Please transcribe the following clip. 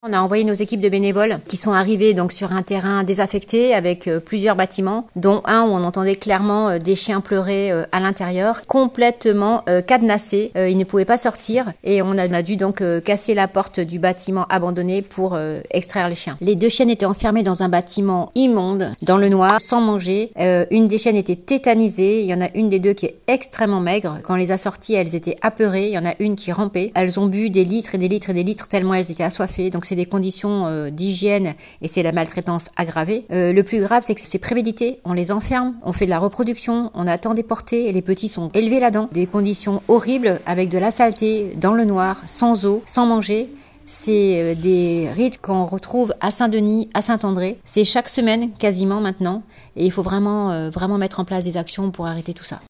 On a envoyé nos équipes de bénévoles qui sont arrivés donc sur un terrain désaffecté avec plusieurs bâtiments, dont un où on entendait clairement des chiens pleurer à l'intérieur, complètement cadenassés. Ils ne pouvaient pas sortir et on a dû donc casser la porte du bâtiment abandonné pour extraire les chiens. Les deux chiennes étaient enfermées dans un bâtiment immonde, dans le noir, sans manger. Une des chiennes était tétanisée. Il y en a une des deux qui est extrêmement maigre. Quand on les a sorties, elles étaient apeurées. Il y en a une qui rampait. Elles ont bu des litres et des litres et des litres tellement elles étaient assoiffées. Donc c'est des conditions d'hygiène et c'est la maltraitance aggravée. Le plus grave, c'est que c'est prémédité. On les enferme, on fait de la reproduction, on attend des portées et les petits sont élevés là-dedans. Des conditions horribles avec de la saleté, dans le noir, sans eau, sans manger. C'est des rites qu'on retrouve à Saint-Denis, à Saint-André. C'est chaque semaine quasiment maintenant et il faut vraiment mettre en place des actions pour arrêter tout ça.